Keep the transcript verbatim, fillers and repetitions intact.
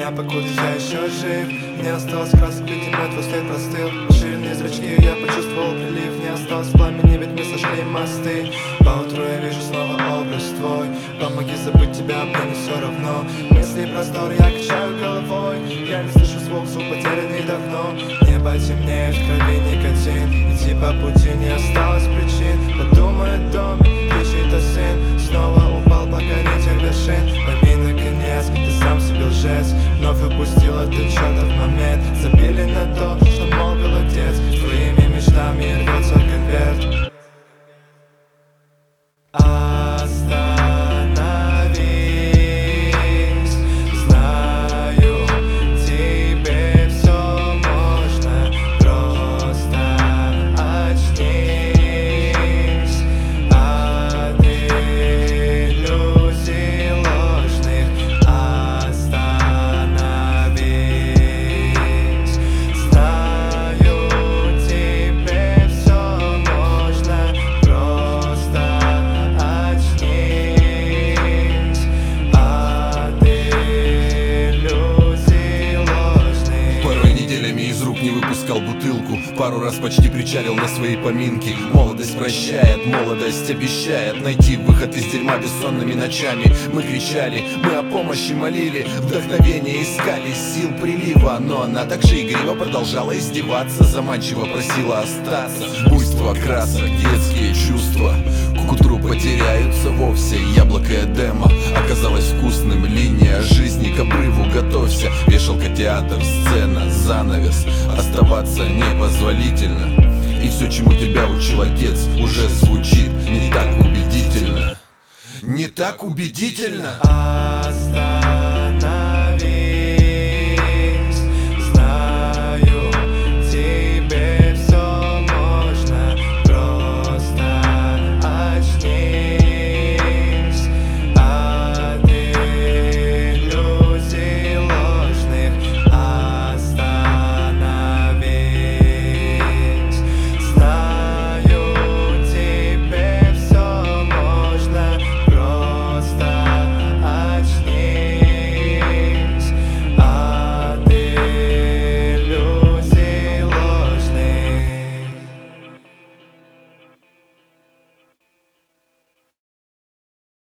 меня, покуда я еще жив. Не осталось красок, видимо, твой след простыл. Шириные зрачки, я почувствовал прилив. Не осталось пламени, ведь мы сошли мосты. Поутру я вижу снова образ твой. Помоги забыть тебя, мне не все равно. Мысли простор, я качаю головой. Я не слышу звук, звук потерянный давно. Небо темнеет, в крови никотин. Идти по пути не осталось причин. Подумает дом, ты чей-то сын. Снова упал, покоритель вершин. Пойми наконец, ты сам себе лжец. Вновь упустил этот чертов момент. Забили на то, что молвил отец. Твоими мечтами рвется конверт. Не выпускал бутылку, пару раз почти причалил на свои поминки. Молодость прощает, молодость обещает найти выход из дерьма бессонными ночами. Мы кричали, мы о помощи молили, вдохновение искали, сил прилива. Но она также игриво продолжала издеваться, заманчиво просила остаться. Буйство красок, детские чувства к утру потеряются вовсе. Яблоко Эдема оказалось вкусным, линия жизни к обрыву готовься. Вешалка, театр, сцена, занавес. Оставаться непозволительно. И все, чему тебя учил отец, уже звучит не так убедительно. Не так убедительно.